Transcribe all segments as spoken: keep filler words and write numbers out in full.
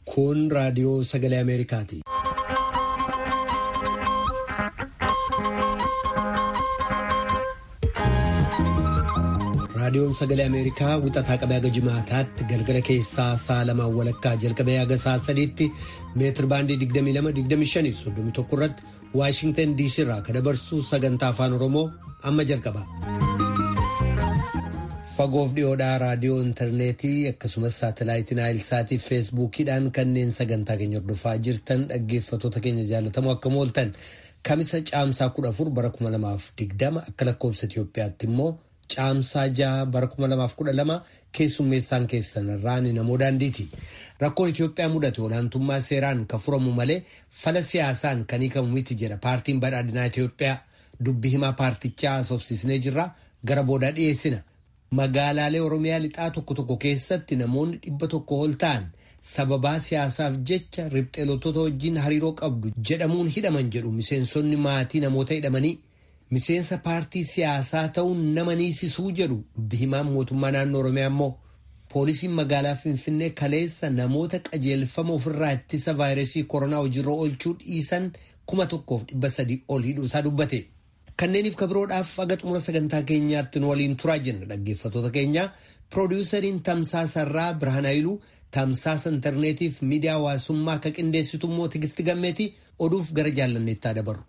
Kun raadiyoo sagalee Ameerikaati. Raadiyoon sagalee Ameerikaa wixataa qabee haga jimaataatti galgala keessaa sa'a lamaan walakkaa jalqabee haga sa'a sadiitti meetir baandii digdamii lama digdamii shanii soddomii tokko irratti Waashingtan D C irraa kan dabarsu sagantaa afaan Oromoo amma jalqaba. Fagoof dhiyoodhaa raadiyoo intarneetii akkasumas saatalaayitiin Naayilsaatii fi feesbuukiidhaan kanneen sagantaa keenya hordofaa jirtan dhaggeeffattoota keenya jaallatamoo akkam ooltan kamisa caamsaa kudha afur bara kuma lamaaf digdama akka lakkoofsa Itoophiyaatti immoo caamsaa jaha bara kuma lamaaf kudha lama keessummeessaan keessan irraan namoo daandiiti. Rakkoon Itoophiyaa mudate olaantummaa seeraan kan furamu malee fala siyaasaan kan hiikamu miti jedha paartiin badhaadhinaa Itoophiyaa. Dubbi himaa paartichaa haasofsiisnee jirra gara boodaa dhiyeessina. Magaalaalee Oromiyaa lixaa tokko tokko keessatti namoonni dhibba tokko ol ta'an sababaa siyaasaaf jecha ribxeelottoota wajjin hariiroo qabdu jedhamuun hidhaman jedhu miseensonni maatii namoota hidhamanii. Miseensa paartii siyaasaa ta'uun nama niisisuu jedhu dubbi himaan mootummaa naannoo Oromiyaa immoo poolisiin magaalaa Finfinnee kaleessa namoota qajeelfama ofirraa ittisa vaayirasii koronaa hojiirra oolchuu dhiisan kuma tokkoof dhibba sadii ol hidhuusaa dubbate. Kanneeniif kabiroodhaaf aga xumura sagantaa keenyaatti nu waliin turaa jenna dhaggeeffattoota keenya. Piroodyusariin Tamsaasarraa Birhaan Hayiluu, tamsaasa intarneetiif miidiyaa hawaasummaa akka qindeessitu immoo Tigisti Gammeeti. Oduuf gara jaallanneettaa dabarru.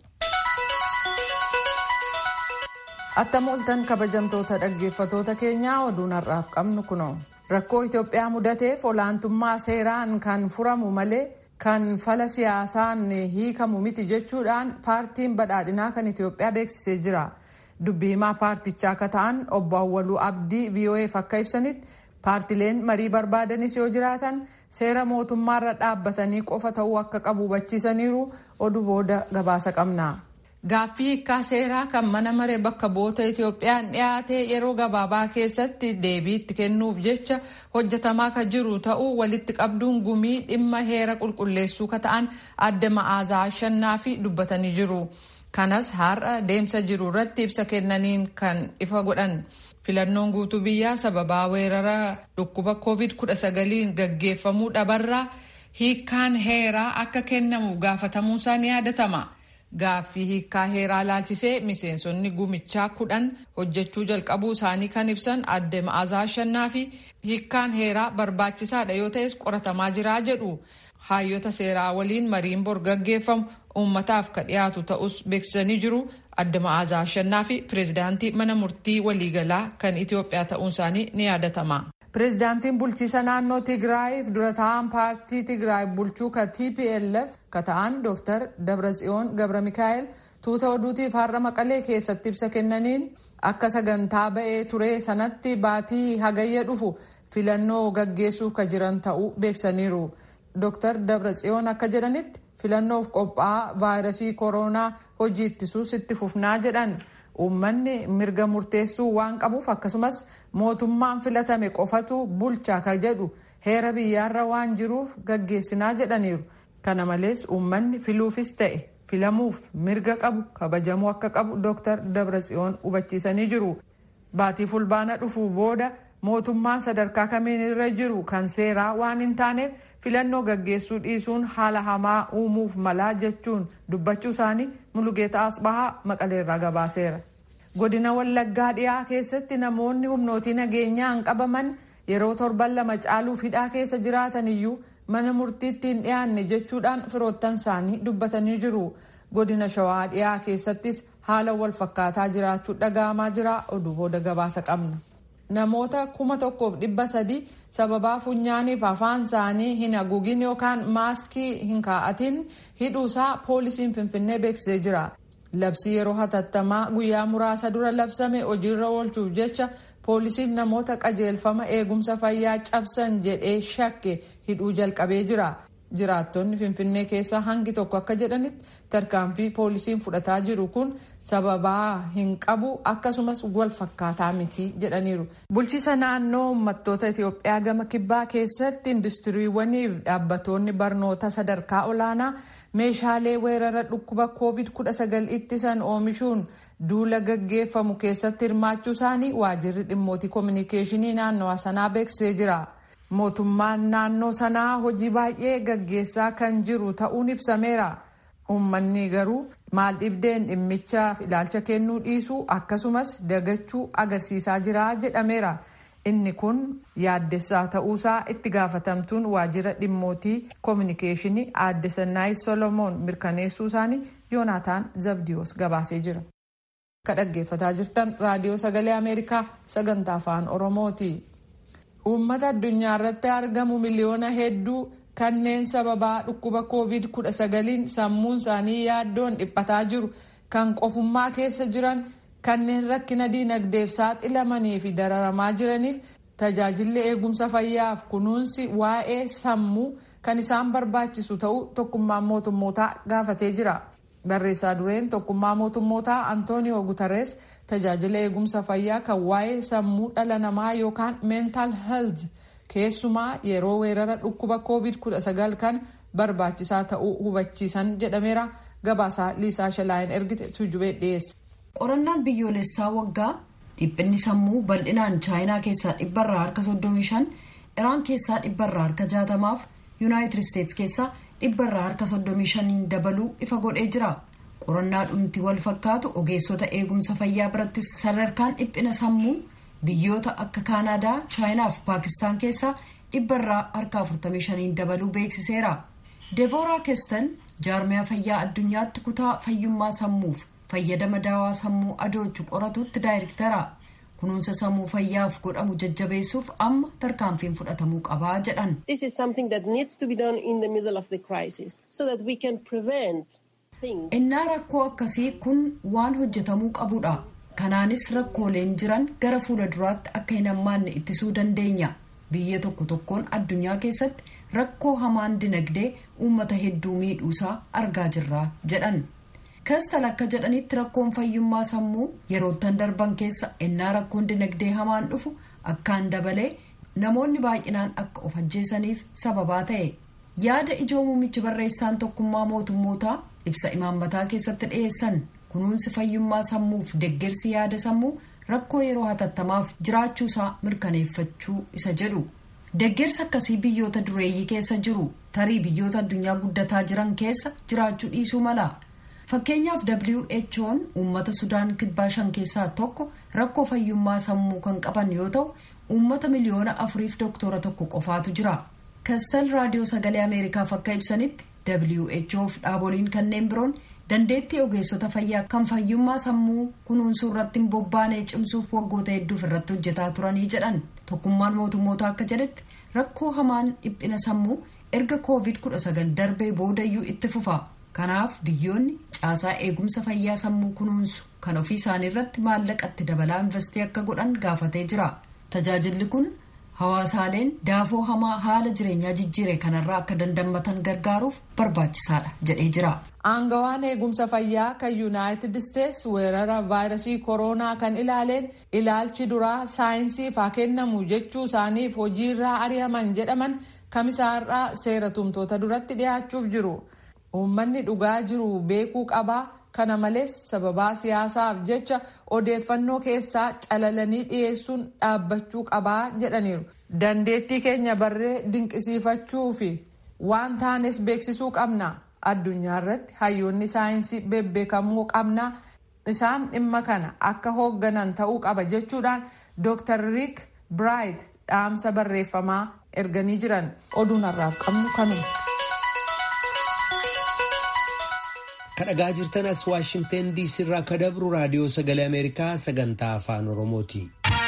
Attam ooltan kabajamtoota dhaggeeffattoota keenyaa oduun har'aaf qabnu kunoo. Rakkoo Itoophiyaa mudateef olaantummaa seeraan kan furamu malee kan fala siyaasaan hiikamu miti jechuudhaan paartiin badhaadhinaa kan Itoophiyaa beeksisee jira. Dubbi himaa paartichaa akka ta'an obbo Awwaluu Abdii V O F akka ibsanitti paartileen marii barbaadanis yoo jiraatan seera mootummaarra dhaabbatanii qofa ta'uu akka qabu hubachiisaniiru. Oduu booda gabaasa qabna. Gaaffii hiikkaa seeraa kan mana maree bakka bu'oota Itoophiyaan dhiyaate yeroo gabaabaa keessatti deebii itti kennuuf jecha hojjetamaa kan jiru ta'uu walitti qabduun gumii dhimma heera qulqulleessuu kan ta'an adde Ma'aazaa Ashannaa fi dubbatanii jiru. Kanas har'a deemsa jiru irratti ibsa kennaniin kan ifa godhan. Filannoon guutuu biyyaa sababaa weerara dhukkuba koovid kudha sagaliin gaggeeffamuu dhabarraa hiikkaan heeraa akka kennamu gaafatamuusaa ni yaadatama. Gaaffii hiikkaa heeraa laalchisee miseensonni gumichaa kudhan hojjechuu jalqabuu isaanii kan ibsan adde Ma'aazaa Ashannaa fi hiikkaan heeraa barbaachisaadha yoo ta'es qoratamaa jiraa jedhu. Hayyoota seeraa waliin mariin bor gaggeeffamu uummataaf ka dhiyaatu ta'us beeksisanii jiru. Adde Ma'aazaa Ashannaa fi pireezidaantii mana murtii waliigalaa kan Itoophiyaa ta'uun isaanii ni yaadatama. Pireezidaantiin bulchiisa naannoo Tigraayiif dura taa'an paartii Tigraay bulchuu ka T P L F ka ta'an Dooktar Dabratsiyoon Gabra Mikaa'el tuuta oduutiif har'a Maqalee keessatti ibsa kennaniin akka sagantaa ba'ee ture sanatti baatii hagayya dhufu filannoo gaggeessuuf ka jiran ta'uu beeksaniiru. Dooktar Dabratsiyoon akka jedhanitti filannoof qophaa'aa vaayirasii koronaa hojii ittisuus itti fufnaa jedhan. Uummanni mirga murteessuu waan qabuuf akkasumas mootummaan filatame qofatu bulchaa ka jedhu heera biyyaarra waan jiruuf gaggeessinaa jedhaniiru. Kana malees uummanni filuufis ta'e filamuuf mirga qabu kabajamuu akka qabu Dooktar Dabratsiyoon hubachiisanii jiru. Baatii fulbaana dhufuu booda mootummaan sadarkaa kamiin irra jiru kan seeraa waan hin taaneef filannoo gaggeessuu dhiisuun haala hamaa uumuuf malaa jechuun dubbachuu isaanii Mulugeeta Asbahaa Maqaleerraa gabaaseera. Godina Wallaggaa dhiyaa keessatti namoonni humnootii nageenyaan qabaman yeroo torban lama caaluuf hidhaa keessa jiraatan iyyuu mana murtiitti hin dhiyaanne jechuudhaan firoottan isaanii dubbatanii jiru. Godina Shawaa dhiyaa keessattis haala wal fakkaataa jiraachuu dhaga'amaa jira. Oduu booda gabaasa qabna. Namoota kuma tokkoof dhibba sadii sababaa funyaaniif afaan isaanii hin haguugin yookaan maaskii hin kaa'atin hidhuusaa poolisiin Finfinnee beeksisee jira. Labsii yeroo hatattamaa guyyaa muraasa dura labsame hojiirra oolchuuf jecha poolisiin namoota qajeelfama eegumsa fayyaa cabsan jedhee shakke hidhuu jalqabee jira. Jiraattonni Finfinnee keessa hangi tokko akka jedhanitti tarkaanfii poolisiin fudhataa jiru kun sababaa hin qabu akkasumas wal fakkaataa miti jedhaniiru. Bulchiisa naannoo uummattoota Itoophiyaa gama kibbaa keessatti industiriiwwaniif dhaabbattoonni barnoota sadarkaa olaanaa meeshaalee weerara dhukkuba koovid kudha sagal ittisan oomishuun duula gaggeeffamu keessatti hirmaachuu isaanii waajjirri dhimmoota koominikeeshinii naannoo sanaa beeksisee jira. mootummaan naannoo sanaa hojii baay'ee gaggeessaa kan jiru ta'uun ibsameera. Uummanni garuu maal dhibdeen dhimmichaaf ilaalcha kennuu dhiisuu akkasumas dagachuu agarsiisaa jira jedhameera. Inni kun yaaddessaa ta'uusaa itti gaafatamtuun waajjira dhimmootii koominikeeshinii aadde Sannaayit Solomoon mirkaneessuu isaanii Yoonaataan Zabdiyoos gabaasee jira. Ka dhaggeeffataa jirtan raadiyoo sagalee Ameerikaa sagantaa afaan Oromooti. Uummata addunyaa irratti argamu miliyoona hedduu kanneen sababaa dhukkuba koovid kudha sagaliin sammuun isaanii yaaddoon dhiphataa jiru kan qofummaa keessa jiran kanneen rakkina diinagdeef saaxilamanii fi dararamaa jiraniif tajaajilli eegumsa fayyaaf kunuunsi waa'ee sammuu kan isaan barbaachisu ta'uu tokkummaan mootummootaa gaafatee jira. Barreessaa dureen tokkummaa mootummootaa Antooniyoo Guterres tajaajila eegumsa fayyaa kan waa'ee sammuu dhala namaa yookaan mental health keessumaa yeroo weerara dhukkuba koovid kudha sagal kan barbaachisaa ta'uu hubachiisan jedhameera. Gabaasaa Liisaa Shalaayin ergite Tuujubee dhiyeesse. Qorannaan biyyoolessaa waggaa dhiphinni sammuu bal'inaan chaayinaa keessaa dhibbarraa harka soddomii shan, Iraan keessaa dhibbarraa harka jaatamaaf Yuunaayitid Isteets keessaa dhibbarraa harka soddomii shaniin dabaluu ifa godhee jira. Qorannaa dhumti wal fakkaatu ogeessota eegumsa fayyaa biratti sadarkaan dhiphina sammuu biyyoota akka Kaanaadaa, Chaayinaa fi Paakistaan keessaa dhibbarraa harka afurtamii shaniin dabaluu beeksiseera. Deevoraa Kestel jaarmiyaa fayyaa addunyaatti kutaa fayyummaa sammuuf fayyadama daawaa sammuu adoochu qoratutti daayirektara. Kunuunsa sammuu fayyaaf godhamu jajjabeessuuf amma tarkaanfiin fudhatamuu qabaa jedhan. This is something that needs to be done in the middle of the crisis so that we can prevent things. Innaa rakkoo akkasii kun waan hojjetamuu qabudha. Kanaanis rakkooleen jiran gara fuula duraatti akka hin hammaanne ittisuu dandeenya. Biyya tokko tokkoon addunyaa keessatti rakkoo hamaan dinagdee uummata hedduu miidhuusaa argaa jirra jedhan. Kastal akka jedhanitti rakkoon fayyummaa sammuu yeroottan darban keessa ennaa rakkoon dinagdee hamaan dhufu akkaan dabalee namoonni baay'inaan akka of ajjeesaniif sababaa ta'e. Yaada ijoo muummichi barreessaan tokkummaa mootummootaa ibsa imaammataa keessatti dhiyeessan kunuunsi fayyummaa sammuuf deeggarsi yaada sammuu rakkoo yeroo hatattamaaf jiraachuusaa mirkaneeffachuu isa jedhu. Deeggarsi akkasii biyyoota dureeyyii keessa jiru tarii biyyoota addunyaa guddataa jiran keessa jiraachuu dhiisuu mala. Fakkeenyaaf W H O'n uummata Sudaan kibbaa shan keessaa tokko rakkoo fayyummaa sammuu kan qaban yoo ta'u uummata miliyoona afuriif doktora tokko qofaatu jira. Kastal raadiyoo sagalee Ameerikaaf akka ibsanitti W H O'f dhaaboliin kanneen biroon dandeettii ogeessota fayyaa kan fayyummaa sammuu kunuunsuu irratti hin bobbaanee cimsuuf waggoota hedduuf irratti hojjetaa turanii jedhan. Tokkummaan mootummootaa akka jedhetti rakkoo hamaan dhiphina sammuu erga koovid kudha sagal darbee boodayyuu itti fufa. Kanaaf biyyoonni caasaa eegumsa fayyaa sammuu kunuunsu kan ofii isaanii irratti maallaqatti dabalaa investii akka godhan gaafatee jira. Tajaajilli kun hawaasaaleen daafoo hamaa haala jireenyaa jijjiire kanarraa akka dandammatan gargaaruuf barbaachisaadha jedhee jira. Aangawaan eegumsa fayyaa kan Yuunaayitid Isteets weerara vaayirasii kooroonaa kan ilaaleen ilaalchi duraa saayinsiif haa kennamu jechuu isaaniif hojiirraa ari'aman jedhaman kamisaarraa seera tumtoota duratti dhiyaachuuf jiru. Uummanni dhugaa jiru beekuu qabaa. Kana malees sababaa siyaasaaf jecha odeeffannoo keessaa calalanii dhiyeessuun dhaabbachuu qabaa jedhaniiru. Dandeettii keenya barree dinqisiifachuu fi waan taanes beeksisuu qabna. Addunyaa irratti hayyoonni saayinsii bebbeekamoo qabna. Isaan dhimma kana akka hoogganan ta'uu qaba jechuudhaan Dooktar Riik Biraayit dhaamsa barreeffamaa erganii jiran. Oduun har'aaf qabnu kanuma. Kadhagaa jirtan as Waashingtan D C irraa ka dabru raadiyoo sagalee Ameerikaa sagantaa afaan Oromooti.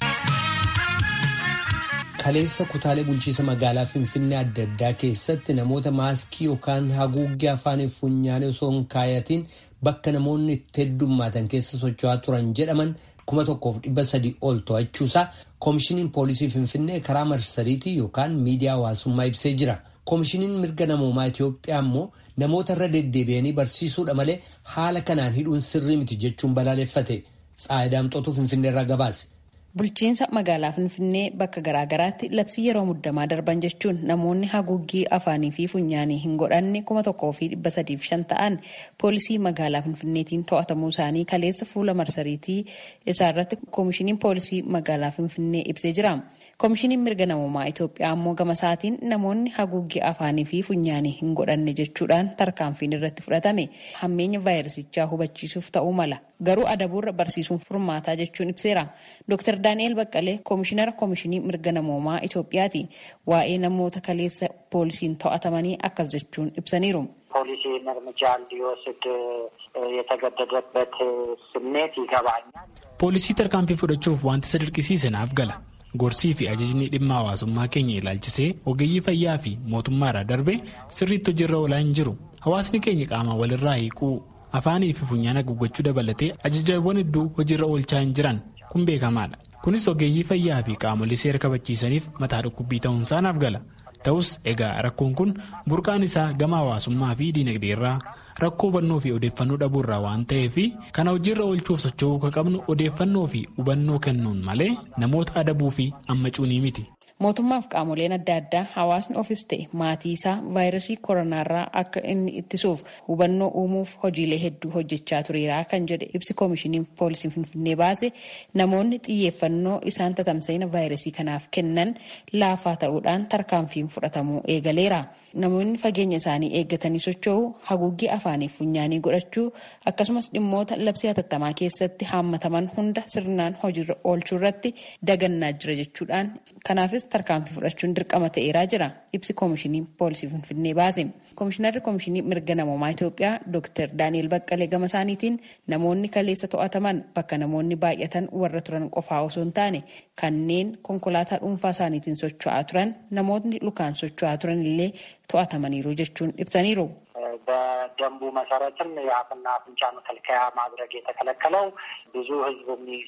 Kaleessa kutaalee bulchiisa magaalaa Finfinnee adda addaa keessatti namoota maaskii yookaan haguuggee afaaniif funyaanii osoo hin kaayatiin bakka namoonni itti heddummaatan keessa socho'aa turan jedhaman kuma tokkoof dhibba sadii ol to'achuusaa koomishiniin poolisii Finfinnee karaa marsariitii yookaan miidiyaa hawaasummaa ibsee jira. Koomishiniin mirga namoomaa Itoophiyaa immoo namoota irra deddeebi'anii barsiisuudha malee haala kanaan hidhuun sirrii miti jechuun balaaleffate. Tsaayidaamxootu Finfinnee irraa gabaase. Bulchiinsa magaalaa Finfinnee bakka garaagaraatti labsii yeroo muddamaa darban jechuun namoonni haguuggii afaanii fi funyaanii hin godhanne kuma tokkoo fi dhibba sadiif shan ta'an poolisii magaalaa Finfinneetiin to'atamuu isaanii kaleessa fuula marsariitii isaarratti koomishiniin poolisii magaalaa Finfinnee ibsee jira. Koomishiniin mirga namummaa Itoophiyaa ammoo gama isaatiin namoonni haguuggii afaanii fi funyaanii hin godhanne jechuudhaan tarkaanfiin irratti fudhatame hammeenya vaayirasichaa hubachiisuuf ta'uu mala. Garuu adabuurra barsiisuun furmaataa jechuun ibseera. Dooktar Daani'el Baqqalee koomishinara koomishinii mirga namummaa Itoophiyaati. Waa'ee namoota kaleessa poolisiin to'atamanii akkas jechuun ibsaniiru. ፖሊሲ እርምጃ እንዲወስድ የተገደደበት ስሜት ይገባኛል። ፖሊሲ tarkaanfii fudhachuuf wanti sadarkisiisanaaf gala. Gorsii fi ajajni dhimma hawaasummaa keenya ilaalchisee ogeeyyii fayyaa fi mootummaarraa darbee sirriitti hojiirra oolaa hin jiru. Hawaasni keenya qaama walirraa hiikuu afaanii fi funyaan haguuggachuu dabalatee ajajawwan hedduu hojiirra oolchaa hin jiran kun beekamaadha. Kunis ogeeyyii fayyaa fi qaamolee seera kabachiisaniif mataa dhukkubbii ta'uunsaanaaf gala. Ta'us egaa rakkoon kun burqaan isaa gama hawaasummaa fi diinagdeerraa rakkoo hubannoo fi odeeffannoo dhabuurraa waan ta'eef kana hojiirra oolchuuf socho'uu kan qabnu odeeffannoo fi hubannoo kennuun malee namoota adabuu fi ammacuunii miti. Mootummaaf qaamoleen adda addaa hawaasni ofis ta'e maatii isaa vaayirasii koronaarraa akka inni ittisuuf hubannoo uumuuf hojiilee hedduu hojjechaa tureera kan jedhe ibsi koomishiniin poolisii Finfinnee baase namoonni xiyyeeffannoo isaan tatamsa'ina vaayirasii kanaaf kennan laafaa ta'uudhaan tarkaanfiin fudhatamuu eegaleera. Namoonni fageenya isaanii eeggatanii socho'uu haguuggii afaanii funyaanii godhachuu akkasumas dhimmoota labsii hatattamaa keessatti haammataman hunda sirnaan hojiirra oolchuu irratti dagannaa jira jechuudhaan kanaafis tarkaanfii fudhachuun dirqama ta'eeraa jira ibsi koomishinii poolisii Finfinnee baase. Koomishinarri koomishinii mirga namummaa Itoophiyaa Dooktar Daani'el Baqqalee gama isaaniitiin namoonni kaleessa to'ataman bakka namoonni baay'atan warra turan qofaa osoo hin taane kanneen konkolaataa dhuunfaa isaaniitiin socho'aa turan namoonni lukaan socho'aa turan illee to'atamaniiru jechuun ibsaniiru. በደንቡ መሰረትም የአፍና አፍንጫ መከልከያ ማድረግ የተከለከለው ብዙ ሕዝብ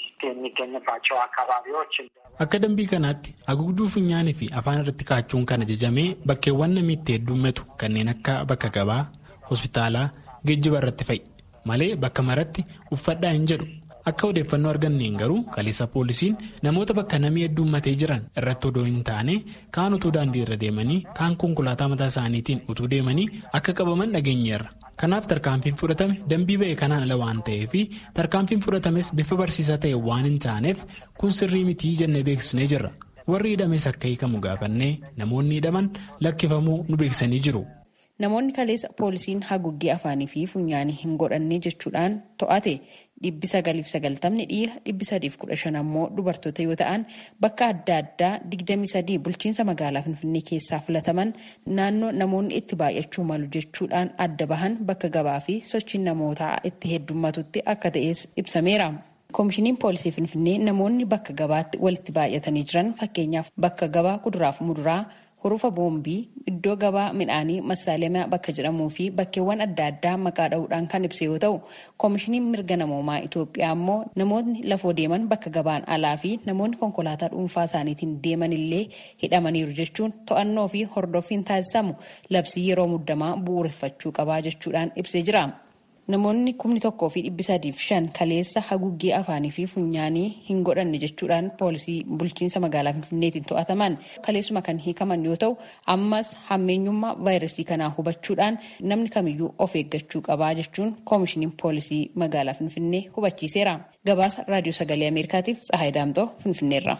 የሚገኝባቸው አካባቢዎች akka dambii kanaatti haguugduu funyaanii fi afaan irratti kaachuun kan ajajamee bakkeewwan namni itti heddummatu kanneen akka bakka gabaa, hospitaalaa, geejjiba irratti fa'i malee bakka maratti uffadhaa hin jedhu. Akka odeeffannoo arganneen garuu kaleessa poolisiin namoota bakka namni heddummatee jiran irratti odoo hin taane kaan utuu daandii irra deemanii kaan konkolaataa mataa isaaniitiin utuu deemanii akka qabaman dhageenyeerra. Kanaaf tarkaanfiin fudhatame dambii ba'e kanaan ala waan ta'eef tarkaanfiin fudhatames bifa barsiisaa ta'e waan hin taaneef kun sirrii mitii jennee beeksisnee jirra. Warri hidhames akka hiikamu gaafannee namoonni hidhaman lakkifamuu nu beeksisanii jiru. Namoonni kaleessa poolisiin haguuggii afaanii fi funyaanii hin godhanne jechuudhaan to'ate dhibbi sagaliif sagaltamni dhiira dhibbi sadiif kudha shan ammoo dubartoota yoo ta'an bakka adda addaa digdamii sadii bulchiinsa magaalaa Finfinnee keessaa filataman naannoo namoonni itti baay'achuu malu jechuudhaan adda bahan bakka gabaa fi sochiin namootaa itti heddummatutti akka ta'es ibsameera. Koomishiniin poolisii Finfinnee namoonni bakka gabaatti walitti baay'atanii jiran fakkeenyaaf bakka gabaa kuduraaf muduraa hurufa boombii iddoo gabaa midhaanii massaalemaa bakka jedhamuu fi bakkeewwan adda addaa maqaa dha'uudhaan kan ibse yoo ta'u koomishiniin mirga namummaa Itoophiyaa ammoo namoonni lafoo deeman bakka gabaan alaa fi namoonni konkolaataa dhuunfaa isaaniitiin deeman illee hidhamaniiru jechuun to'annoo fi hordoffiin taasisamu labsii yeroo muddamaa bu'uureffachuu qabaa jechuudhaan ibsee jira. Namoonni kumni tokkoo fi dhibbi sadiif shan kaleessa haguuggii afaanii fi funyaanii hin godhanne jechuudhaan poolisii bulchiinsa magaalaa Finfinneetiin to'ataman kaleessuma kan hiikaman yoo ta'u ammas hammeenyummaa vaayirasii kanaa hubachuudhaan namni kamiyyuu of eeggachuu qabaa jechuun koomishiniin poolisii magaalaa Finfinnee hubachiiseera. Gabaasa raadiyoo sagalee Ameerikaatiif Tsahaay Daamtoo Finfinneerra.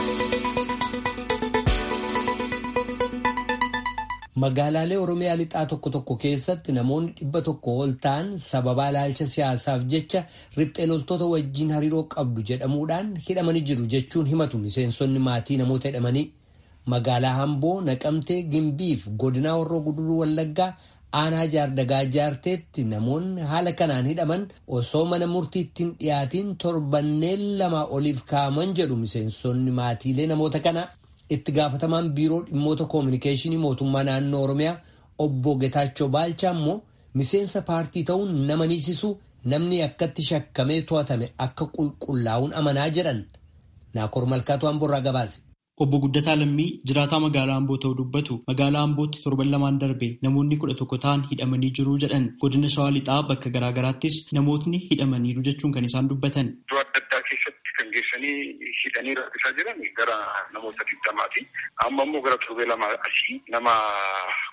Magaalaalee Oromiyaa lixaa tokko tokko keessatti namoonni dhibba tokko ol ta'an sababa ilaalcha siyaasaaf jecha riphxee loltoota wajjin hariiroo qabdu jedhamuudhaan hidhamanii jiru jechuun himatu miseensonni maatii namoota hidhamanii. Magaalaa Amboo, Naqamtee, Gimbiif godinaa Horroo Guduruu Wallaggaa aanaa jaardagaa jaarteetti namoonni haala kanaan hidhaman osoo mana murtiitti hin dhiyaatiin torbanneen lama oliif kaa'aman jedhu miseensonni maatiilee namoota kana. Itti gaafatamaan biiroo dhimmoota koominikeeshinii mootummaa naannoo Oromiyaa obbo Getaachoo Baalchaa immoo miseensa paartii ta'uun nama niisisu namni akkatti shakkamee to'atame akka qulqullaa'uun amanaa jedhan. Naakoor Malkaatu Amboorraa gabaase. Obbo Guddataa Lammii jiraataa magaalaa Amboo ta'uu dubbatu magaalaa Ambootti torban lamaan darbe namoonni kudha tokko ta'an hidhamanii jiru jedhan godina Shawaa Lixaa bakka garaagaraattis namootni hidhamaniiru jechuun kan isaan dubbatan. Kan geessanii hidhanii rakkisaa jiran gara namoota digdamaati. Amma immoo gara torbee lama asii nama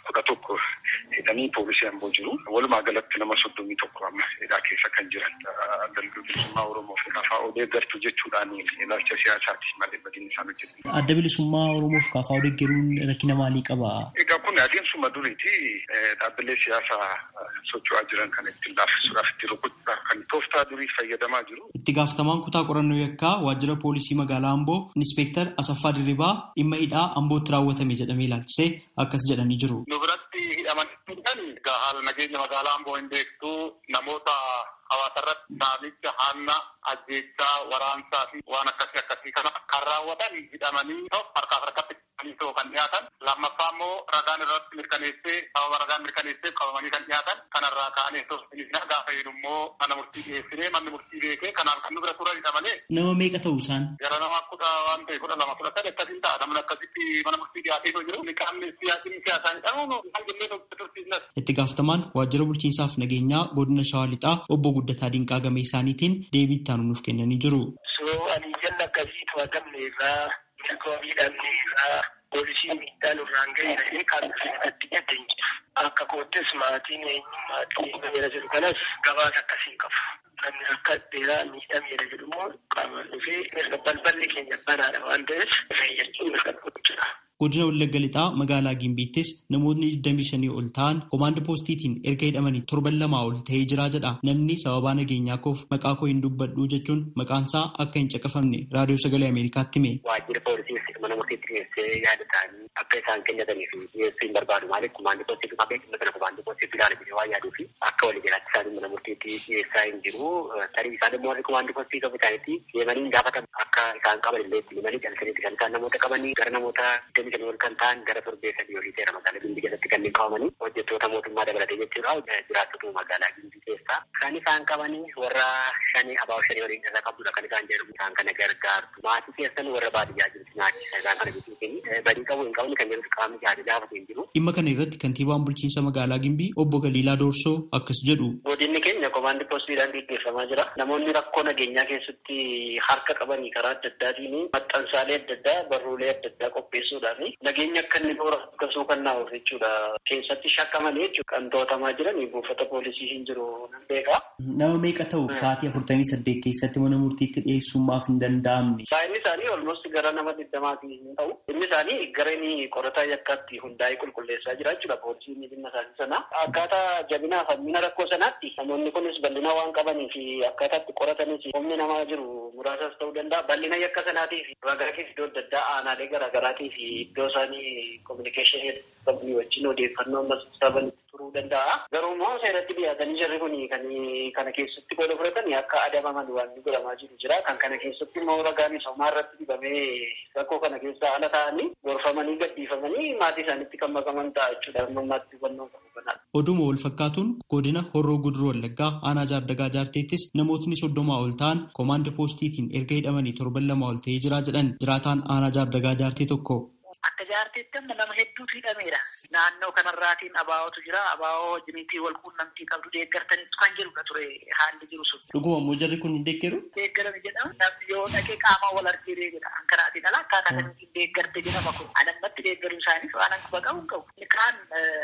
kudha tokko hidhanii poolisii amboo jiru. Walumaa galatti nama soddomii tokko amma hidhaa keessa kan jiran adda bilisummaa Oromoo fi K F O deeggartu jechuudhaan ilaalcha siyaasaati malee badii isaan hojjetan. Adda bilisummaa Oromoo fi K F O deeggaruun rakkina maalii qaba? Egaa kun adeemsuma duriiti dhaabbilee siyaasaa socho'aa jiran kan ittiin laaffisuudhaaf itti rukutuudhaaf kan tooftaa durii fayyadamaa jiru. Itti gaafatamaan kutaa qorannoo yakkaa waajjira poolisii magaalaa Amboo Inspektar Asaffaa Dirribaa dhimma hidhaa Ambootti raawwatame jedhamee ilaalchisee akkas jedhanii jiru. Nu biratti hidhaman haala nageenya magaalaa Amboo hin beektu namoota hawaasa irratti saamicha hanna ajjeechaa waraansaa fi waan akkasii akkasii kana kan raawwatan hidhamanii harkaaf harkatti too kan dhiyaatan lammaffaa immoo ragaan irratti mirkaneessee sababa ragaan mirkaneessee qabamanii kan dhiyaatan kanarraa ka'anii soosiniidha gaafa jedhu immoo mana murtii dhiyeessinee manni murtii beekee kanaaf kan nu bira turanidha malee. Nama meeqa ta'uu isaan? Gara nama kudha waan ta'e kudha lama kudha sadii akkasiin ta'a namni akkasitti mana murtii dhiyaatee jiru qaamni siyaasni siyaasaa hin dhabuun kan jennee tursiisnas. Itti gaafatamaan waajjira bulchiinsaaf nageenyaa godina Shawaa Lixaa obbo Guddataa Dinqaa Gamee isaaniitiin deebii itti aanu nuuf kennanii jiru. Soo ani jalla akkasii to'atamne irraa mirga miidhamne irraa poolisii miidhaan irraan ga'e kan irratti jedhan akka koottes maatiin maatiin miidhamee jiru kanas gabaasa akkasii qabu. Namni akka dheeraa miidhamee jedhu immoo qaamaan dhufee mirga balballi keenya banaadha waan ta'eef fayyachuun mirga jira. Godina Wallagga Lixaa magaalaa Gimbiittis namoonni digdamii shanii ol ta'an komaanda poostiitiin erga hidhamanii torban lamaa ol ta'ee jira jedha. Namni sababaa nageenyaa koof maqaa koo hin dubbadhu jechuun maqaansaa akka hin caqafamne raadiyoo sagalee Ameerikaatti hime. Waajjira poolisii mana murtiitti dhiyeessee yaada ta'anii akka isaan kennatanii fi dhiyeessuu hin barbaadu maaliif komaandi poostii dhufaa beekumsa kana komaandi poostii ilaala jedhee waan yaaduu fi akka walii jalaatti isaanii mana murtiitti dhiyeessaa hin jiru. Tarii isaan immoo warri komaandi poostii qabu isaaniitti deemanii gaafatan akka isaan qaban illee itti himanii calsaniitti kan isaan namoota qabanii gara namoota kan wal kan ta'an gara torbee sadii olii seera magaalaa Gimbii keessatti kanneen qabamanii hojjettoota mootummaa dabalatee jechuudha. Jiraattota magaalaa Gimbii keessaa kan isaan qabanii warra shanii abaa'oo shanii waliin irra qabdudha kan isaan jedhamu isaan kana gargaartu. Maatii keessan warra baadiyyaa jiru nyaachisa isaan kana jechuun badii qabu hin qabne kan jedhu qaamni yaada gaafatee hin jiru. Dhimma kana irratti kantiibaan bulchiinsa magaalaa Gimbii obbo Galiilaa Doorsoo akkas jedhu. Godinni keenya komaandi poostiidhaan gaggeeffamaa jira. Namoonni rakkoo nageenyaa keessatti harka qabanii karaa adda addaatiin maxxansaalee adda addaa barruulee adda addaa qopheessuudhaan nageenya akka inni toora akkasuu kan naa'uuf jechuudha. Keessatti shakkamanii jechuudha. Kan to'atamaa jiran buufata poolisii hin jiru nan beeka. Nama meeqa ta'u sa'aatii afurtamii saddeet keessatti mana murtiitti dhiyeessummaaf hin danda'amne. Saayinni isaanii olmosti gara nama digdamaatii hin ta'u. Inni isaanii gara inni qorataa yakkaatti hundaa'ee qulqulleessaa jira jechuudha. Poolisiin dhimma isaanii sana. Akkaataa jabinaa fi hammina rakkoo sanaatti namoonni kunis bal'ina waan qabanii fi akkaataatti qoratanis humni namaa jiru muraasas ta'uu danda'a. Bal'ina yakka sanaatii fi ragaa keessa iddoo adda addaa aanaalee garaagaraatii fi iddoo isaanii kominikeeshinii qabanii wajjin odeeffannoo ammas saban turuu danda'a. Garuu immoo seeratti dhiyaatanii jirri kun kan kana keessatti qooda fudhatan akka adabaman waan godhamaa jiru jira. Kan kana keessatti immoo ragaan misoomaa irratti dibamee rakkoo kana keessaa ala ta'anii gorfamanii gadhiifamanii maatii isaaniitti kan makaman ta'a jechuudha. Ammaatti hubannoo qabu kanaadha. Oduma wal fakkaatuun godina Horroo Guduruu Wallaggaa aanaa Jaardagaa Jaarteettis namootni soddomaa ol ta'an komaanda poostiitiin erga hidhamanii torban lama ol ta'ee jira jedhan jiraataan aanaa Jaardagaa Jaartee tokko. Akka jaarteetti amma nama hedduutu hidhameera. Naannoo kanarraatiin abaa'ootu jira. Abaa'oo wajjiniitii wal quunnamtii qabdu deeggartaniitu kan jirudha ture haalli jiru sun. Dhuguma immoo jarri kun hin deeggaru? Deeggarame jedhama. Namni yoo dhaqee qaamaa wal argee jedha. Kanaatiin ala akkaataa kamiitiin deeggarte jedhama kun. Anammatti deeggaruu isaaniif waan akka qabu hin qabu. Kaan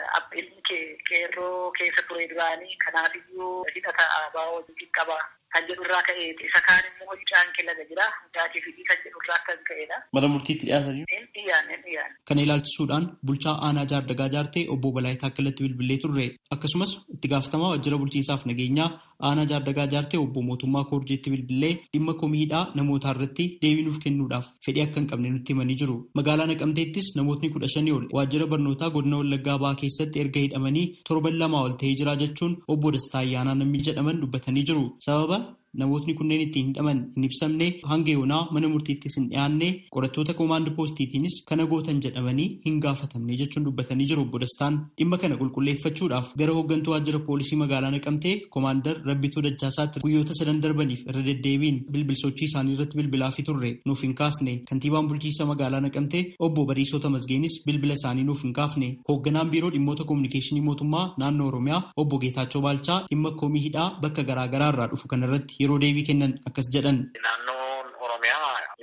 ilmi qeerroo keessa ture duraanii kanaafiyyuu hidhata abaa'oo wajjin qaba. Kan jedhu irraa ka'eeti. Isa kaan immoo hidhaan kellaga jira. Hidhaatee fi kan jedhu irraa kan ka'edha. Mana murtiitti dhiyaatanii? Hin dhiyaanne hin dhiyaanne. Kana ilaalchisuudhaan bulchaa aanaa Jaardagaa Jaartee obbo Balaayitaa Akkallatti bilbilee turre. Akkasumas itti gaafatamaa waajjira bulchiinsaaf nageenyaa aanaa Jaardagaa Jaartee obbo Mootummaa Koorjeetti bilbilee dhimma komiidhaa namootaa irratti deebii nuuf kennuudhaaf fedhii akka hin qabne nutti himanii jiru. Magaalaa Naqamteettis namootni kudha shanii ol waajjira barnootaa godina Wallaggaa Bahaa keessatti erga hidhamanii torban lamaa ol ta'ee jira jechuun obbo Dastaa Ayyaanaa namni jedhaman dubbatanii jiru. Sababa namootni kunneen ittiin hidhaman hin ibsamne hanga yoonaa mana murtiittis hin dhiyaanne qorattoota koomaand poostiitiinis kana gootan jedhamanii hin gaafatamne jechuun dubbatanii jiru. Obbo Dastaan dhimma kana qulqulleeffachuudhaaf gara hooggantuu waajjira poolisii magaalaa Naqamtee koomaandar Rabbituu Dachaasaatti guyyoota sadan darbaniif irra deddeebiin bilbilsochii isaanii irratti bilbilaafii turre nuuf hin kaasne. Kantiibaan bulchiinsa magaalaa Naqamtee obbo Bariisoo Tamasgeenis bilbila isaanii nuuf hin kaafne. Hoogganaan biiroo dhimmoota koominikeeshinii mootummaa naannoo Oromiyaa obbo Geetaachoo Baalchaa dhimma komii hidhaa bakka garaagaraa irraa dhufu kanarratti yeroo deebii kennan akkas jedhan. Naannoon Oromiyaa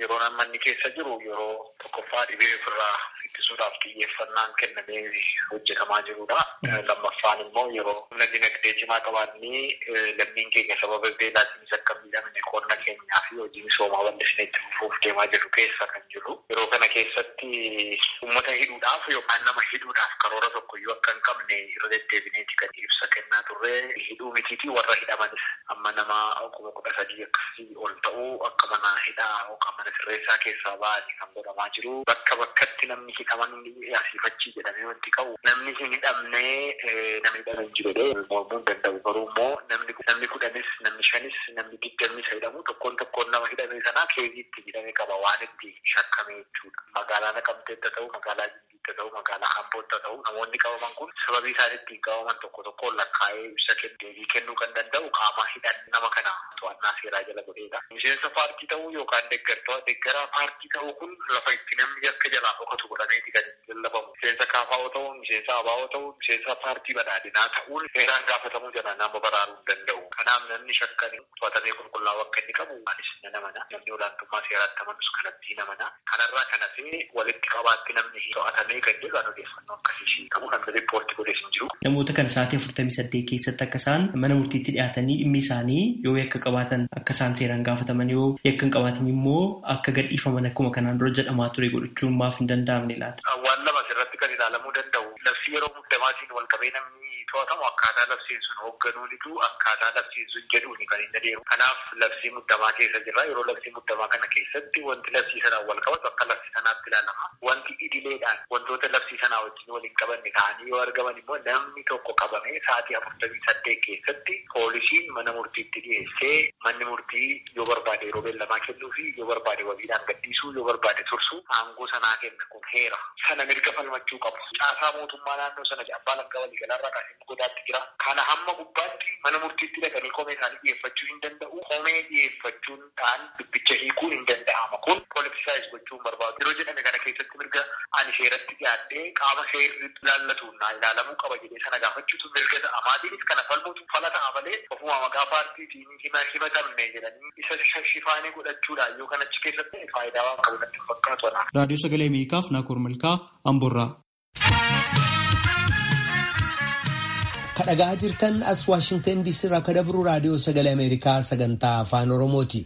yeroo namni keessa jiru yeroo tokkoffaa dhibee ofirraa ittisuudhaaf xiyyeeffannaan kennamee hojjetamaa jirudha. Lammaffaan immoo yeroo humna dinagdee cimaa qabaannee lammiin keenya sababa beelaatiinis akka miidhamne qonna keenyaa fi hojii misoomaa bal'isnee itti fufuuf deemaa jiru keessa kan jiru. Yeroo kana keessatti uummata hidhuudhaaf yookaan nama hidhuudhaaf karoora tokkoyyuu akka hin qabne irra deddeebineeti kan ibsa kennaa turre. Hidhuu mitiitii warra hidhamanis amma nama kuma kudha sadii akkasii ol ta'uu akka mana hidhaa yookaan mana sirreessaa keessaa ba'anii kan godhamaa jiru. Bakka bakkatti namni hidhaman asiifachii jedhamee wanti qabu namni hin hidhamnee namni hidhamee hin jiru mormuu hin danda'u. Garuu immoo namni namni kudhanis namni shanis namni digdamnis hidhamu tokkoon tokkoon nama hidhamee sanaa keeziitti hidhamee qaba waan itti shakkame jechuudha. Magaalaa Naqamteetta ta'u magaalaa Jimbiitti ta'u magaalaa Ambootti ta'u namoonni qabaman kun sababii isaan ittiin qabaman tokko tokkoon lakkaa'ee ibsa deebii kennuu kan danda'u qaama hidhan nama kana to'annaa seeraa jala godheedha. Miseensa paartii ta'uu yookaan deeggartoota deeggaraa paartii ta'uu kun lafa itti namni akka jalaa dhokatu godhameeti kan lallabamu. Miseensa kaafaa'oo ta'uu, miseensa abaa'oo ta'uu, miseensa paartii badhaadhinaa ta'uun seeraan gaafatamuu jala nama baraaruu hin danda'u. Kanaaf namni shakkan to'atamee qulqullaa'uu akka inni qabu anis nan amana. Namni olaantummaa seeraatti amanus kanatti hin amana. Kanarraa kan hafee walitti qabaatti namni to'atamee kan jedhu an odeeffannoo akkasii qabu namni riippoortii godhees hin jiru. Namoota kana sa'aatii afurtamii saddeet keessatti akka isaan mana murtiitti dhiyaatanii dhimmi isaanii yoo yakka qabaatan akka isaan seeraan gaafataman yoo yakka hin qabaatan immoo akka gadhiifaman akkuma kanaan dura jedhamaa ture godhachuun maaf hin danda'amne laata? Waan lama asirratti kan ilaalamuu danda'u. Labsii yeroo muddamaatiin wal qabee namni to'atamu akkaataa labsiin sun hoogganuunitu akkaataa labsiin sun jedhuuni kan hin adeemu. Kanaaf labsii muddamaa keessa jirra. Yeroo labsii muddamaa kana keessatti wanti labsii sanaan wal qabatu akka labsii sanaatti ilaalama. Wanti idileedhaan wantoota labsii sanaa wajjin waliin qabanne ta'anii yoo argaman immoo namni tokko qabamee sa'aatii afurtamii saddeet keessatti poolisiin mana murtiitti dhiyeessee manni murtii yoo barbaade yeroo beellamaa kennuu fi yoo barbaade wabiidhaan gadhiisuu yoo barbaade tursuu aangoo sanaa kenna kun heera. Sana mirga falmachuu qabu. Caasaa mootummaa naannoo sana abbaa alangaa waliigalaarraa kaasee godaatti jira. Kana hamma gubbaatti mana murtiitti dhaqanii komee isaanii dhiyeeffachuu hin danda'u. Komee dhiyeeffachuun dhaan dubbicha hiikuun hin danda'ama. Kun poolitisaayis gochuun barbaadu. Yeroo jedhame kana keessatti mirga ani seeratti dhiyaadhee qaama seerri ilaallatuun naa ilaalamuu qaba jedhee sana gaafachuutu mirga ta'a. Maatiinis kana falmuutu fala ta'a malee ofuma maqaa paartiitiin himatamne jedhanii isa shifaanii godhachuudhaan yoo kan achi keessatti faayidaa waan qabu natti fakkaatu. Raadiyoo Sagalee Ameerikaaf Naakoor Malkaa Amboorraa. Kadhagaa jirtan as Waashingtan diisii irraa akka dabru raadiyoo Sagalee Ameerikaa sagantaa afaan Oromooti.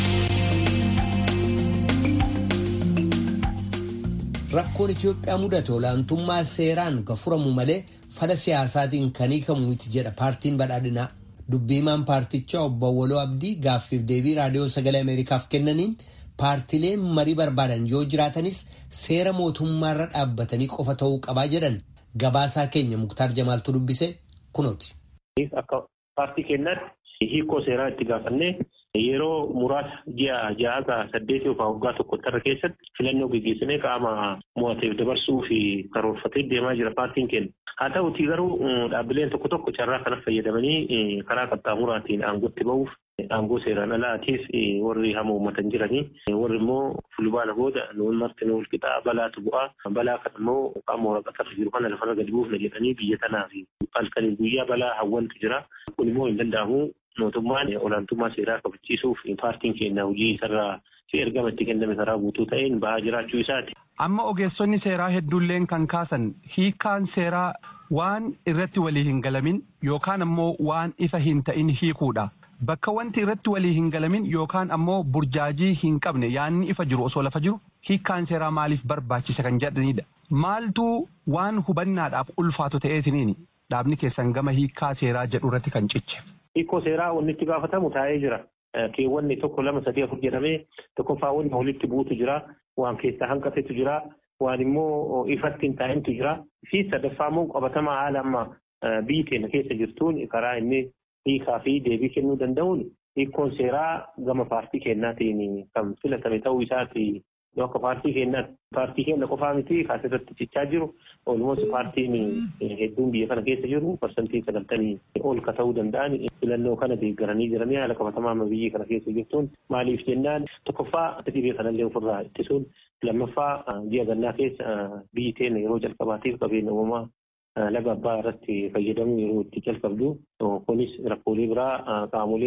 Rakkoon Itoophiyaa mudate olaantummaa seeraan kan furamu malee fala siyaasaatiin kan hiikamu miti jedha paartiin badhaadhinaa. Dubbiimaan paartichaa obbo Awwaloo Abdii gaaffiif deebii raadiyoo Sagalee Ameerikaaf kennaniin paartileen marii barbaadan yoo jiraatanis seera mootummaarra dhaabbatanii qofa ta'uu qabaa jedhan. Gabaasaa keenya Muktaar Jamaaltu dubbise kunooti. Akka paartii keenyaatti hiikoo seeraa itti gaafannee yeroo muraasa ji'a ja'aata saddeetii yookaan waggaa tokko tarra keessatti filannoo gaggeessinee qaama mo'ateef dabarsuu fi karoorfatee deemaa jira paartiin keenya. Haa ta'utii garuu dhaabbileen tokko tokko carraa kana fayyadamanii karaa qaxxaamuraatiin aangootti ba'uuf aangoo seeraan alaatiif warri hama uummatan jiranii warri immoo fulbaana booda nuun marti nuun qixaa balaatu bu'aa balaa kana immoo qaama waraqatarra jiru kana lafarra gadi buufna jedhanii biyya tanaaf halkanii guyyaa balaa hawwantu jira. Kun immoo hin danda'amu. Mootummaan olaantummaa seeraa kabachiisuuf paartiin keenya hojii isarraa fi ergama itti kenname karaa guutuu ta'een bahaa jiraachuu isaati. Amma ogeessonni seeraa hedduulleen kan kaasan hiikaan seeraa waan irratti walii hin galamin yookaan ammoo waan ifa hin ta'in hiikuudha. Bakka wanti irratti walii hin galamin yookaan ammoo burjaajii hin qabne yaanni ifa jiru osoo lafa jiru hiikaan seeraa maaliif barbaachisa kan jedhanidha. Maaltu waan hubannaadhaaf ulfaatu ta'eetiniini dhaabni keessan gama hiikaa seeraa jedhu irratti kan ciche. Hiikoo seeraa wanni itti gaafatamu taa'ee jira. Keewwanni tokko lama sadii afur jedhamee tokkoffaa wanni walitti buutu jira. Waan keessaa hanqatetu jira. Waan immoo ifatti hin taa'intu jira. Fi sadaffaa immoo qabatamaa haala amma biyyi keenya keessa jirtuun karaa inni hiikaa fi deebii kennuu danda'uun hiikoon seeraa gama paartii keenyaatiin kan filatame ta'uu isaati. Akka paartii keenyaatti paartii keenya qofaa miti kaasirratti cichaa jiru. Olmoos paartiin hedduun biyya kana keessa jiru parsantii sagaltamii ol ka ta'uu danda'an filannoo kana deeggaranii jiranii haala qabatamaa amma biyyi kana keessa jirtuun maaliif jennaan tokkoffaa dhibee kanallee ofirraa ittisuun lammaffaa ji'a gannaa keessa biyyi teenya yeroo jalqabaatiif qabeenya uumamaa laga abbaa irratti fayyadamu yeroo itti jalqabdu kunis rakkoolee biraa qaamolee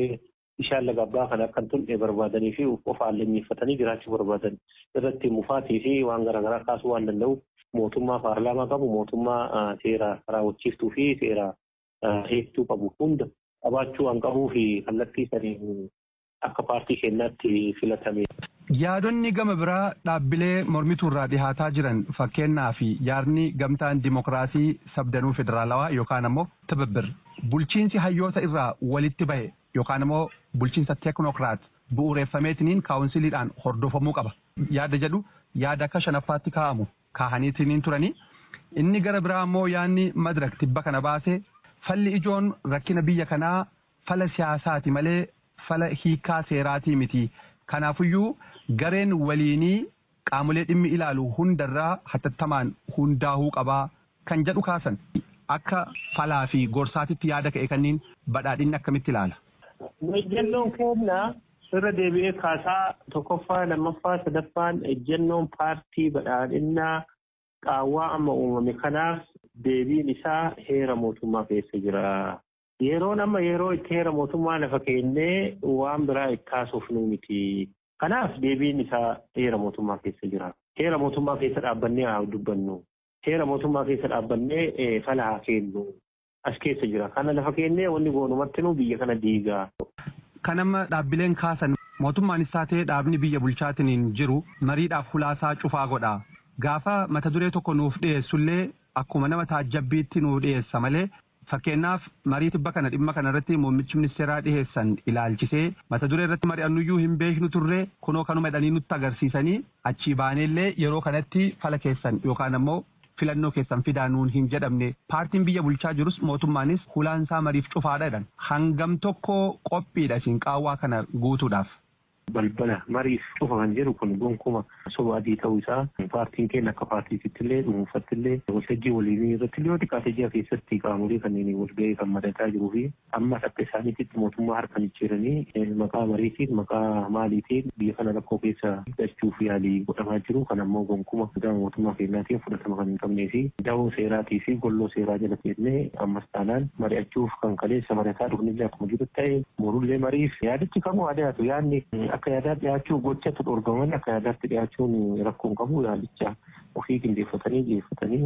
bishaan laga abbaa kan akka tulle barbaadanii fi qofaan leenjifatanii jiraachuu barbaadan irratti mufaatii fi waan garaagaraa kaasuu waan danda'u mootummaa paarlaamaa qabu mootummaa seera raawwachiiftuu fi seera eegsituu qabu hunda qabaachuu waan qabuu fi kallattii saniin akka paartii keenyaatti filatame. Yaadonni gama biraa dhaabbilee mormituu irraa dhihaataa jiran fakkeenyaa fi yaadni gamtaan dimokiraasii sabdanuu federaalawaa yookaan ammoo tibibbir bulchiinsi hayyoota irraa walitti bahe yookaan ammoo bulchiinsa teeknookiraat bu'uureeffameetiniin kaawunsiliidhaan hordofamuu qaba. Yaada jedhu yaada akka shanaffaatti kaa'amu kaahaniitiniin turanii inni gara biraa ammoo yaadni madirak tibba kana baase falli ijoon rakkina biyya kanaa fala siyaasaati malee fala hiikaa seeraatii miti. Kanaafuyyuu gareen waliinii qaamolee dhimmi ilaalu hundarraa hatattamaan hundaa'uu qabaa kan jedhu kaasan akka falaa fi gorsaatitti yaada ka'e kanniin badhaadhinni akkamitti ilaala. Ejjennoon keenya irra deebi'ee kaasaa tokkoffaa lammaffaa sadaffaan ejjennoon paartii badhaadhinnaa qaawwaa amma uumame kanaaf deebiin isaa heera mootummaa keessa jira. Yeroon amma yeroo itti heera mootummaa lafa keennee waan biraa itti kaasuuf nu miti. Kanaaf deebiin isaa heera mootummaa keessa jira. Heera mootummaa keessa dhaabbannee haa dubbannu. Heera mootummaa keessa dhaabbannee fala haa kennu. As keessa jira. Kana lafa keennee wanni goonumatti nu biyya kana diigaa. Kan amma dhaabbileen kaasan mootummaanis taatee dhaabni biyya bulchaatiin jiru mariidhaaf hulaasaa cufaa godha. Gaafa mata duree tokko nuuf dhiyeessullee akkuma nama taajjabbiitti nuuf dhiyeessa malee. Fakkeenyaaf marii tibba kana dhimma kana irratti muummichi ministeeraa dhiheessan ilaalchisee mata duree irratti mari'annuyyuu hin beeknu turre kunoo kanuma jedhanii nutti agarsiisanii achii baaneellee yeroo kanatti fala keessan yookaan ammoo filannoo keessan fidaa nuun hin jedhamne paartiin biyya bulchaa jirus mootummaanis hulaansaa mariif cufaadha jedhan hangam tokko qophiidha isin qaawwaa kana guutuudhaaf. Balbala mariif cufa kan jedhu kun gonkumaa soba adii ta'uu isaa paartiin keenya akka paartiitti illee dhuunfatti illee waltajjii waliinii irratti illee xiqqaatee ji'a keessatti qaamolee kanneen walgahii kan madataa jiruu fi ammas akka isaaniitti mootummaa harka jijjiiranii maqaa mariitiin maqaa maaliitiin biyya kana rakkoo keessa hidhachuuf yaalii godhamaa jiru kan ammoo gonkuma gama mootummaa keenyaatiin fudhatama kan hin qabnee fi dawoo seeraatii fi golloo seeraa jala teennee ammas taanaan mari'achuuf kan kaleessa madataa dhufnillee akkuma jiru ta'e morullee mariif yaadichi kamuu adeematu yaadni akka yaadaatti dhiyaachuu gochatu dhorgaman akka yaadaatti dhiyaachuun rakkoon qabu yaalicha ofii qindeeffatanii dhiyeeffatanii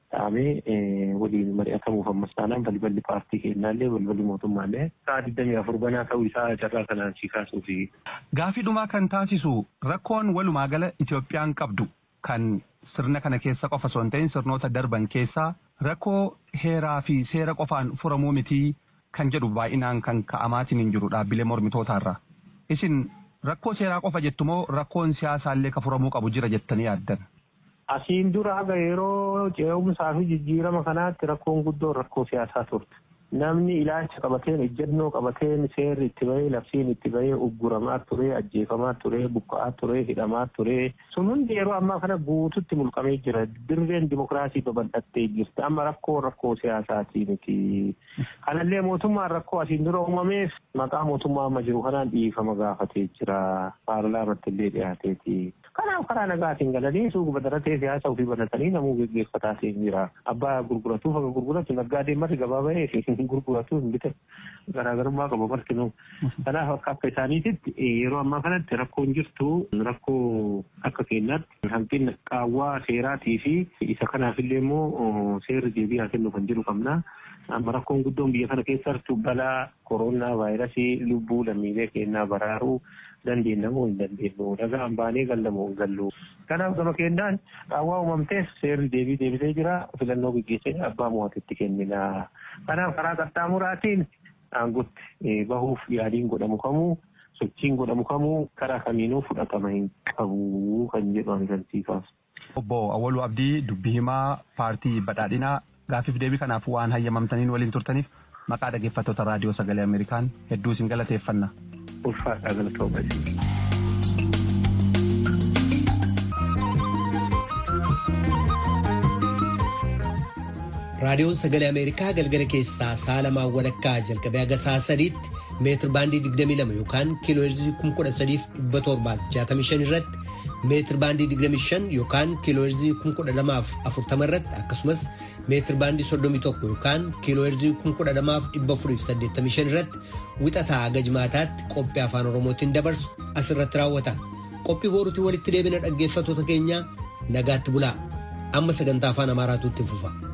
dhaabee waliin mari'atamuuf ammas taanaan balballi paartii keenyaallee balballi mootummaallee sa'a digdamii afur banaa ta'uu isaa carraa kanaan si kaasuufi. Gaafii dhumaa kan taasisu rakkoon walumaa gala Itoophiyaan qabdu kan sirna kana keessa qofa osoo hin ta'in sirnoota darban keessaa rakkoo heeraa fi seera qofaan furamuu miti kan jedhu baay'inaan kan ka'amaatiin hin jiru dhaabbilee mormitootaarraa. Isin rakkoo seeraa qofa jettu moo rakkoon siyaasaallee ka furamuu qabu jira jettanii yaaddan? Asiin dura haga yeroo ce'umsaa fi jijjiirama kanaatti rakkoon guddoon rakkoo siyaasaa turte. Namni ilaalcha qabateen ejjennoo qabateen seerri itti bahee labsiin itti bahee ugguramaa ture ajjeefamaa ture buqqa'aa ture hidhamaa ture sun hundi yeroo ammaa kana guututti mulqamee jira dirreen dimokiraasii babal'attee jirti amma rakkoo rakkoo siyaasaatii miti kanallee mootummaan rakkoo asiin dura uumameef maqaa mootummaa amma jiru kanaan dhiifama gaafatee jira paarlaamatti illee dhiyaateeti kanaaf karaa nagaatiin galanii suuqa badaratee siyaasa ofii banatanii namuu geggeeffataatiin jira abbaa gurguratuuf akka gurguratu naggaadeen marri gabaa bahee gurguratu hin bitan garaagarummaa qaba martinuu kanaaf akka akka isaaniititti yeroo ammaa kanatti rakkoon jirtu rakkoo akka keenyaatti hanqina qaawwaa seeraatii fi isa kanaafillee immoo seerri deebii haa kennu kan jiru qabna amma rakkoon guddoon biyya kana keessattuu balaa koronaa vaayirasii lubbuu lammiilee keenyaa baraaruu dandeenyamoo hin dandeenyu dhagaan baanee gallamoo hin gallu kanaaf gama keenyaan qaawwaa uumamteef seerri deebii deebisee jira filannoo gaggeessee abbaa mo'atetti kennina kanaaf karaa qaxxaamuraatiin aangotti bahuuf yaaliin godhamu kamuu sochiin godhamu kamuu karaa kamiinuu fudhatama hin qabu kan jedhu amansiisaaf. Obbo Awwaluu Abdii dubbii himaa paartii badhaadhinaa gaafiif deebii kanaaf waan hayyamamtaniin waliin turtaniif maqaa dhaggeeffattoota raadiyoo sagalee Ameerikaan hedduu isin galateeffanna. Ulfaadhaa galatoomasi. Raadiyoon sagalee Ameerikaa galgala keessaa sa'a lamaa walakkaa jalqabee haga sa'a sadiitti meetir baandii digdamii lama yookaan kiiloo heerzii kuma kudha sadiif dhibba torbaaf jaatamii shan irratti meetir baandii digdamii shan yookaan kiilooherzii kuma kudha lamaaf afurtama irratti akkasumas meetir baandii soddomii tokko yookaan kiilooherzii kuma kudha lamaaf dhibba afuriif saddeettamii shan irratti wixataa hanga jimaataatti qophii afaan oromootiin dabarsu asirratti raawwata. Qophii booruutiin walitti deebina dhaggeeffattoota keenya nagaatti bulaa. Amma sagantaa afaan amaaraatu itti fufa.